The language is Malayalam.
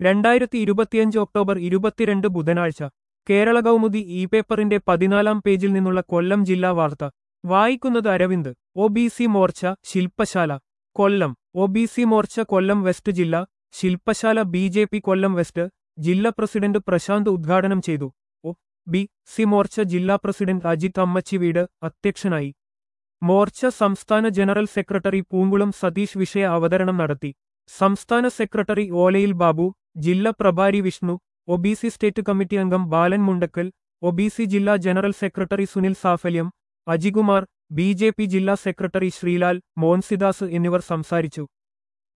2025 ഒക്ടോബർ 22 ബുധനാഴ്ച കേരള കൗമുദി ഈ പേപ്പറിന്റെ 14-ാം പേജിൽ നിന്നുള്ള കൊല്ലം ജില്ലാ വാർത്ത വായിക്കുന്നത് അരവിന്ദ്. ഒ.ബി.സി മോർച്ച ശില്പശാല കൊല്ലം. ഒ.ബി.സി മോർച്ച കൊല്ലം വെസ്റ്റ് ജില്ല ശില്പശാല ബി.ജെ.പി കൊല്ലം വെസ്റ്റ് ജില്ലാ പ്രസിഡന്റ് പ്രശാന്ത് ഉദ്ഘാടനം ചെയ്തു. ഒ.ബി.സി മോർച്ച ജില്ലാ പ്രസിഡന്റ് അജിത് അമ്മച്ചിവീട് അധ്യക്ഷനായി. മോർച്ച സംസ്ഥാന ജനറൽ സെക്രട്ടറി പൂങ്കുളം സതീഷ് വിഷയ അവതരണം നടത്തി. സംസ്ഥാന സെക്രട്ടറി ഓലയിൽ ബാബു, ജില്ലാ പ്രഭാരി വിഷ്ണു, ഒ.ബി.സി സ്റ്റേറ്റ് കമ്മിറ്റി അംഗം ബാലൻ മുണ്ടക്കൽ, ഒ.ബി.സി ജില്ലാ general secretary Sunil Saphalyam, Ajikumar, B J P ജില്ലാ സെക്രട്ടറി ശ്രീലാൽ, മോൻസിദാസ് എന്നിവർ സംസാരിച്ചു.